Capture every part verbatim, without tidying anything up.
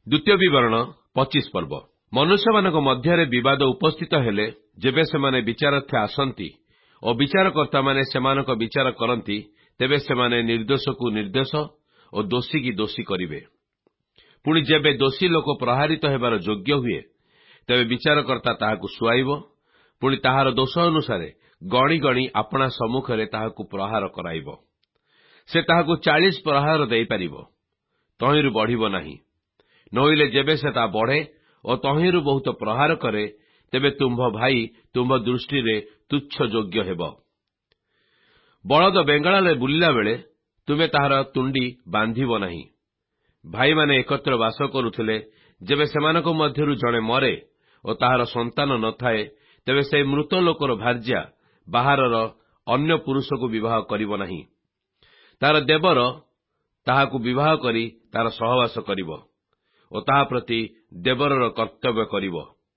ଦ୍ୱିତୀୟ ବିବରଣ ପଚିଶ ପର୍ବ। ମନୁଷ୍ୟମାନଙ୍କ ମଧ୍ୟରେ ବିବାଦ ଉପସ୍ଥିତ ହେଲେ, ଯେବେ ସେମାନେ ବିଚାରାର୍ଥେ ଆସନ୍ତି ଓ ବିଚାରକର୍ତ୍ତାମାନେ ସେମାନଙ୍କ ବିଚାର କରନ୍ତି, ତେବେ ସେମାନେ ନିର୍ଦ୍ଦୋଷକୁ ନିର୍ଦ୍ଦୋଷ ଓ ଦୋଷୀକି ଦୋଷୀ କରିବେ। ପୁଣି ଯେବେ ଦୋଷୀ ଲୋକ ପ୍ରହାରିତ ହେବାର ଯୋଗ୍ୟ ହୁଏ, ତେବେ ବିଚାରକର୍ତ୍ତା ତାହାକୁ ଶୁଆଇବ। ପୁଣି ତାହାର ଦୋଷ ଅନୁସାରେ ଗଣି ଗଣି ଆପଣା ସମ୍ମୁଖରେ ତାହାକୁ ପ୍ରହାର କରାଇବ। ସେ ତାହାକୁ ଚାଳିଶ ପ୍ରହାର ଦେଇପାରିବ, ତହିଁରୁ ବଢ଼ିବ ନାହିଁ। ନୋଇଲେ ଯେବେ ସେ ତା ବଢ଼େ ଓ ତହିଁରୁ ବହୁତ ପ୍ରହାର କରେ, ତେବେ ତୁମ୍ଭ ଭାଇ ତୁମ୍ଭ ଦୃଷ୍ଟିରେ ତୁଚ୍ଛ ଯୋଗ୍ୟ ହେବ। ବଳଦ ବେଙ୍ଗାଳରେ ବୁଲିଲା ବେଳେ ତୁମେ ତାହାର ତୁଣ୍ଡି ବାନ୍ଧିବ ନାହିଁ। ଭାଇମାନେ ଏକତ୍ର ବାସ କରୁଥିଲେ, ଯେବେ ସେମାନଙ୍କ ମଧ୍ୟରୁ ଜଣେ ମରେ ଓ ତାହାର ସନ୍ତାନ ନଥାଏ, ତେବେ ସେହି ମୃତ ଲୋକର ଭାର୍ଯ୍ୟା ବାହାରର ଅନ୍ୟ ପୁରୁଷକୁ ବିବାହ କରିବ ନାହିଁ। ତାହାର ଦେବର ତାହାକୁ ବିବାହ କରି ତାହାର ସହବାସ କରିବ ଓ ତାହା ପ୍ରତି ଦେବରର କର୍ତ୍ତବ୍ୟ କରିବ।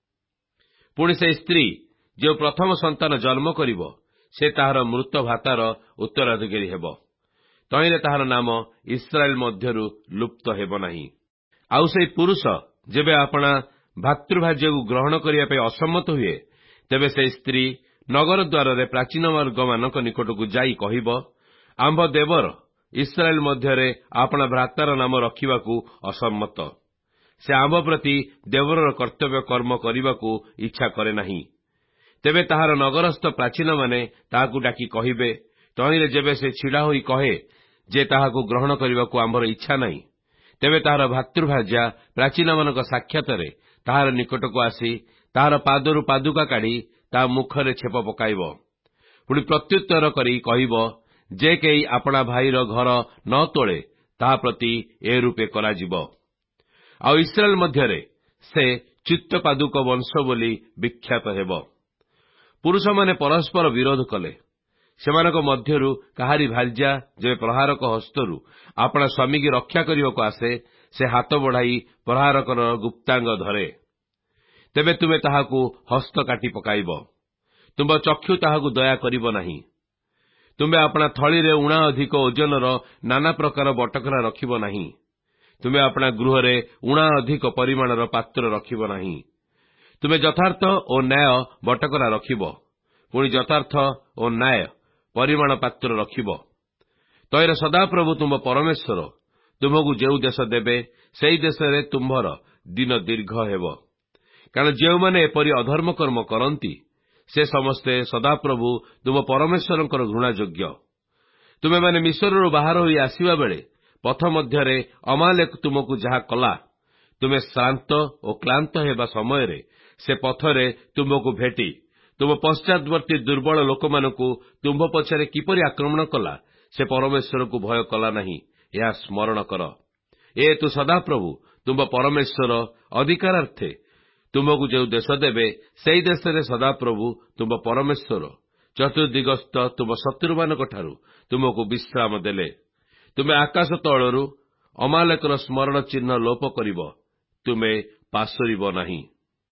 ପୁଣି ସେହି ସ୍ତ୍ରୀ ଯେଉଁ ପ୍ରଥମ ସନ୍ତାନ ଜନ୍ମ କରିବ, ସେ ତାହାର ମୃତ ଭାତାର ଉତ୍ତରାଧିକାରୀ ହେବ। ତହିଁରେ ତାହାର ନାମ ଇସ୍ରାଏଲ ମଧ୍ୟରୁ ଲୁପ୍ତ ହେବ ନାହିଁ। ଆଉ ସେହି ପୁରୁଷ ଯେବେ ଆପଣା ଭାତୃଭାର୍ଯ୍ୟକୁ ଗ୍ରହଣ କରିବା ପାଇଁ ଅସମ୍ମତ ହୁଏ, ତେବେ ସେହି ସ୍ତ୍ରୀ ନଗର ଦ୍ୱାରରେ ପ୍ରାଚୀନବର୍ଗମାନଙ୍କ ନିକଟକୁ ଯାଇ କହିବ, ଆମ୍ଭ ଦେବର ଇସ୍ରାଏଲ ମଧ୍ୟରେ ଆପଣା ଭ୍ରାତାର ନାମ ରଖିବାକୁ ଅସମ୍ମତ। ସେ ଆମ୍ଭ ପ୍ରତି ଦେବରର କର୍ତ୍ତବ୍ୟ କର୍ମ କରିବାକୁ ଇଚ୍ଛା କରେ ନାହିଁ। ତେବେ ତାହାର ନଗରସ୍ଥ ପ୍ରାଚୀନମାନେ ତାହାକୁ ଡାକି କହିବେ, ତହିଁରେ ଯେବେ ସେ ଛିଡ଼ା ହୋଇ କହେ ଯେ ତାହାକୁ ଗ୍ରହଣ କରିବାକୁ ଆମ୍ଭର ଇଚ୍ଛା ନାହିଁ, ତେବେ ତାହାର ଭାତୃଭାର୍ଯ୍ୟା ପ୍ରାଚୀନମାନଙ୍କ ସାକ୍ଷାତରେ ତାହାର ନିକଟକୁ ଆସି ତାହାର ପାଦରୁ ପାଦୁକା କାଢ଼ି ତା ମୁଖରେ ଛେପ ପକାଇବ। ପୁଣି ପ୍ରତ୍ୟୁତ୍ତର କରି କହିବ, ଯେ କେହି ଆପଣା ଭାଇର ଘର ନ ତୋଳେ, ତାହା ପ୍ରତି ଏ ରୂପେ କରାଯିବ। ଆଉ ଇସ୍ରାଏଲ ମଧ୍ୟରେ ସେ ଚିତ୍ତପାଦୁକ ବଂଶ ବୋଲି ବିଖ୍ୟାତ ହେବ। ପୁରୁଷମାନେ ପରସ୍ପର ବିରୋଧ କଲେ। ସେମାନଙ୍କ ମଧ୍ୟରୁ କାହାରି ଭାର୍ଯ୍ୟା ଯେବେ ପ୍ରହାରକ ହସ୍ତରୁ ଆପଣା ସ୍ୱାମୀକି ରକ୍ଷା କରିବାକୁ ଆସେ, ସେ ହାତ ବଢ଼ାଇ ପ୍ରହାରକର ଗୁପ୍ତାଙ୍ଗ ଧରେ। ତେବେ ତୁମେ ତାହାକୁ ହସ୍ତ କାଟି ପକାଇବ। ତୁମ୍ଭ ଚକ୍ଷୁ ତାହାକୁ ଦୟା କରିବ ନାହିଁ। ତୁମେ ଆପଣା ଥଳିରେ ଉଣା ଅଧିକ ଓଜନର ନାନା ପ୍ରକାର ବଟକରା ରଖିବ ନାହିଁ। ତୁମେ ଆପଣା ଗୃହରେ ଉଣା ଅଧିକ ପରିମାଣର ପାତ୍ର ରଖିବ ନାହିଁ। ତୁମେ ଯଥାର୍ଥ ଓ ନ୍ୟାୟ ବଟକରା ରଖିବ, ପୁଣି ଯଥାର୍ଥ ଓ ନ୍ୟାୟ ପରିମାଣ ପାତ୍ର ରଖିବ। ତହିଁରେ ସଦାପ୍ରଭୁ ତୁମ୍ଭ ପରମେଶ୍ୱର ତୁମ୍ଭକୁ ଯେଉଁ ଦେଶ ଦେବେ, ସେହି ଦେଶରେ ତୁମ୍ଭର ଦିନ ଦୀର୍ଘ ହେବ। କାରଣ ଯେଉଁମାନେ ଏପରି ଅଧର୍ମ କର୍ମ କରନ୍ତି, ସେ ସମସ୍ତେ ସଦାପ୍ରଭୁ ତୁମ ପରମେଶ୍ୱରଙ୍କର ଘୃଣାଯୋଗ୍ୟ। ତୁମେମାନେ ମିଶ୍ରରୁ ବାହାର ହୋଇ ଆସିବା ବେଳେ ପଥ ମଧ୍ୟରେ ଅମାଲେକ ତୁମକୁ ଯାହା କଲା, ତୁମେ ଶ୍ରାନ୍ତ ଓ କ୍ଳାନ୍ତ ହେବା ସମୟରେ ସେ ପଥରେ ତୁମ୍ଭକୁ ଭେଟି ତୁମ ପଶ୍ଚାତବର୍ତ୍ତୀ ଦୁର୍ବଳ ଲୋକମାନଙ୍କୁ ତୁମ୍ଭ ପଛରେ କିପରି ଆକ୍ରମଣ କଲା, ସେ ପରମେଶ୍ୱରକୁ ଭୟ କଲା ନାହିଁ, ଏହା ସ୍ମରଣ କର। ଏହେତୁ ସଦାପ୍ରଭୁ ତୁମ୍ଭ ପରମେଶ୍ୱର ଅଧିକାରାର୍ଥେ ତୁମ୍ଭକୁ ଯେଉଁ ଦେଶ ଦେବେ, ସେହି ଦେଶରେ ସଦାପ୍ରଭୁ ତୁମ୍ଭ ପରମେଶ୍ୱର ଚତୁର୍ଦିଗସ୍ଥ ତୁମ ଶତ୍ରୁମାନଙ୍କଠାରୁ ତୁମକୁ ବିଶ୍ରାମ ଦେଲେ। ତୁମେ ଆକାଶ ତଳରୁ ଅମାଲେକର ସ୍ମରଣ ଚିହ୍ନ ଲୋପ କରିବ, ତୁମେ ପାସୋରିବ ନାହିଁ।